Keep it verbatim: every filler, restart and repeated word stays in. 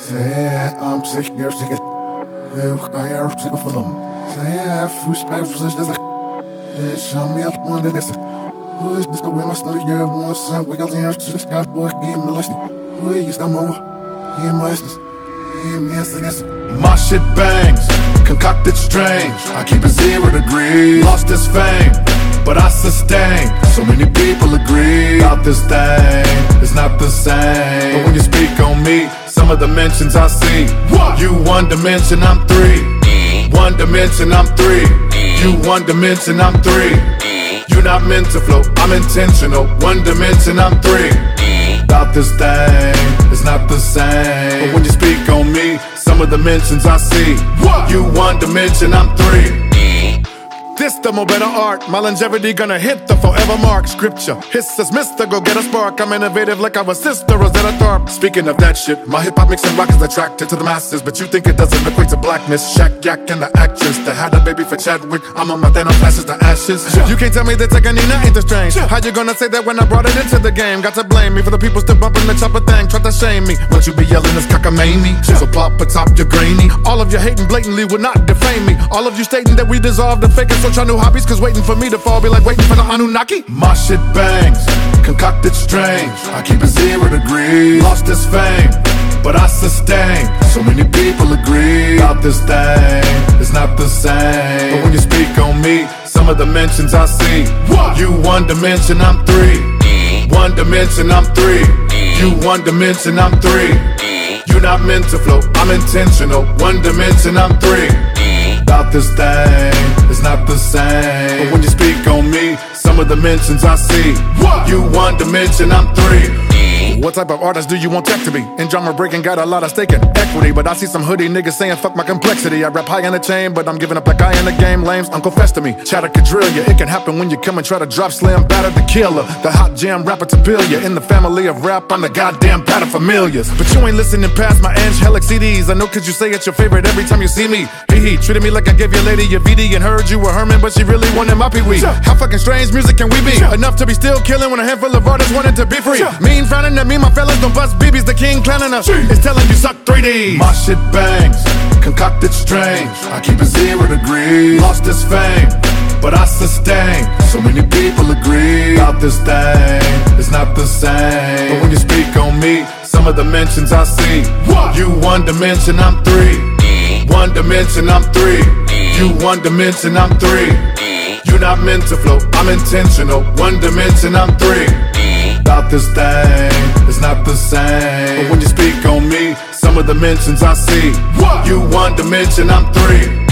Say I'm sick, you're sick. I am sick of them. Say I push back for this. Show me up on the list. Who is this? Where my story? Yeah, one son. We got the answer to this guy. Boy, give me listening. Who is that more? He must. He must. This. My shit bangs, concocted strange. I keep it zero degrees. Lost this fame, but I sustain. So many people agree about this thing. It's not the same. But when you speak on me, some of the mentions I see. What? You one dimension, I'm three. One dimension, I'm three. You one dimension, I'm three. You not meant to flow, I'm intentional. One dimension, I'm three. About this thing, it's not the same. But when you speak on me, some of the mentions I see. What? You one dimension, I'm three. This the more better art, my longevity gonna hit the forever mark. Scripture, hiss says mister, go get a spark. I'm innovative like I was sister Rosetta Tharpe. Speaking of that shit, my hip-hop mixing rock is attracted to the masses. But you think it doesn't equate to blackness. Shaq, Yak, and the actress that had a baby for Chadwick. I'm on my Thanos ashes to ashes. You can't tell me that Tekanina ain't the strange. How you gonna say that when I brought it into the game? Got to blame me for the people still bumping the chopper thing. Try to shame me, but you be yelling this cockamamie. So pop atop your grainy. All of you hating blatantly would not defame me. All of you stating that we dissolve the fake and switch our new hobbies. Cause waiting for me to fall be like waiting for the Anunnaki. My shit bangs, concocted strange. I keep it zero degrees. Lost this fame, but I sustain. So many people agree about this thing. It's not the same. But when you speak on me, some of the mentions I see. What? You one dimension, I'm three. One dimension, I'm three. You one dimension, I'm three. You not meant to flow, I'm intentional. One dimension, I'm three. About this thing, it's not the same. But when you speak on me, some of the mentions I see. What? You one dimension, I'm three. What type of artist do you want tech to be? In drama breaking, got a lot of stake in equity. But I see some hoodie niggas saying fuck my complexity. I rap high in the chain, but I'm giving up like I in the game. Lames, Uncle Fest to me. Chatter could drill ya. It can happen when you come and try to drop slam, batter the killer. The hot jam rapper to bill ya. In the family of rap, I'm the goddamn paterfamilias. But you ain't listening past my angelic C Ds. I know cause you say it's your favorite every time you see me. Hee hee, treated me like I gave your lady your V D and heard you were Herman, but she really wanted my pee-wee. How fucking strange music can we be? Enough to be still killing when a handful of artists wanted to be free. Mean frowning at me, my fellas don't bust B Bs, the king clowning us. It's telling you suck three D. My shit bangs, concocted strange. I keep it zero degrees. Lost this fame, but I sustain. So many people agree about this thing. It's not the same. But when you speak on me, some of the mentions I see. What? You one dimension, I'm three. One dimension, I'm three. You one dimension, I'm three. You not meant to flow, I'm intentional. One dimension, I'm three. About this thing, it's not the same. But when you speak on me, some of the mentions I see. What? You one dimension, I'm three.